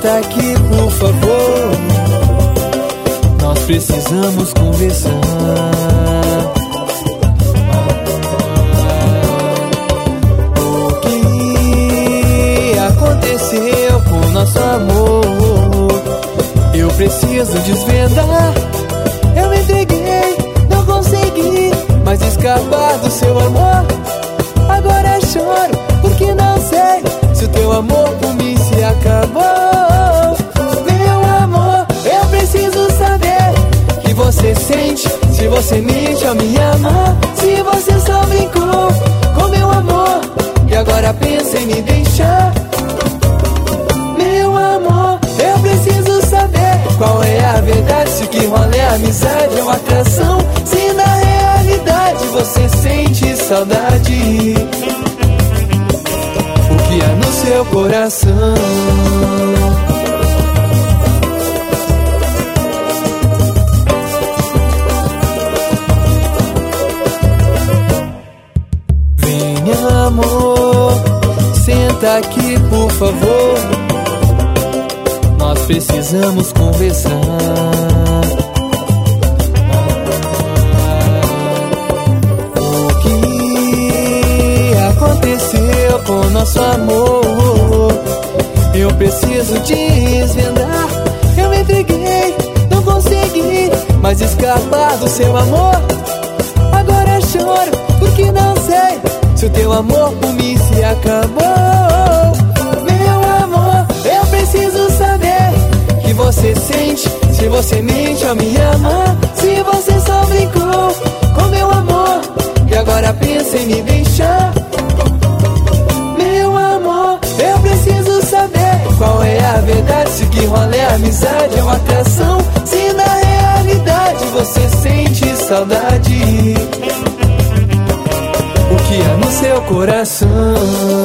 senta aqui, por favor. Nós precisamos conversar. O que aconteceu com nosso amor? Eu preciso desvendar. Eu me entreguei, não consegui mais escapar do seu amor. Agora choro porque não sei se o teu amor por mim se acabou. Meu amor, eu preciso saber que você sente, se você mente ao me amar. Se você só brincou com meu amor e agora pensa em me deixar. Meu amor, eu preciso saber qual é a verdade, se o que rola é amizade ou atração. Se na realidade você sente saudade, o que há no seu coração? Vem, amor, senta aqui, por favor. Nós precisamos conversar. O que aconteceu com nosso amor? Eu preciso desvendar. Eu me entreguei, não consegui mais escapar do seu amor. Agora choro porque não sei se o teu amor por mim se acabou. Meu amor, eu preciso saber que você sente, se você mente ao me amar. Se você só brincou com meu amor e agora pensa em me deixar. Meu amor, eu preciso saber qual é a verdade, se o que rola é amizade ou atração. Se na realidade você sente saudade, o que há no seu coração?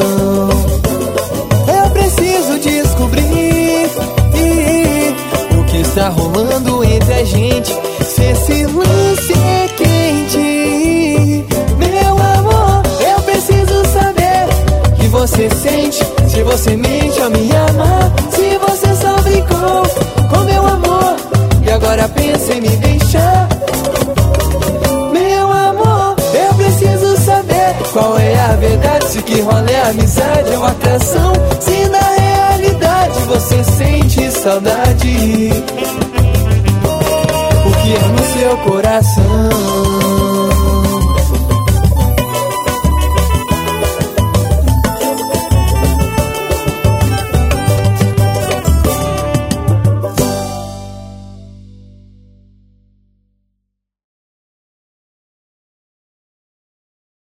Eu preciso descobrir o que está rolando entre a gente, se esse lance é quente. Meu amor, eu preciso saber que você sente, se você mente ao me amar. Se você só brincou com meu amor e agora pensa em me deixar. Meu amor, eu preciso saber qual é a verdade, se o que rola é amizade ou atração. Se na realidade você sente saudade, o que é no seu coração?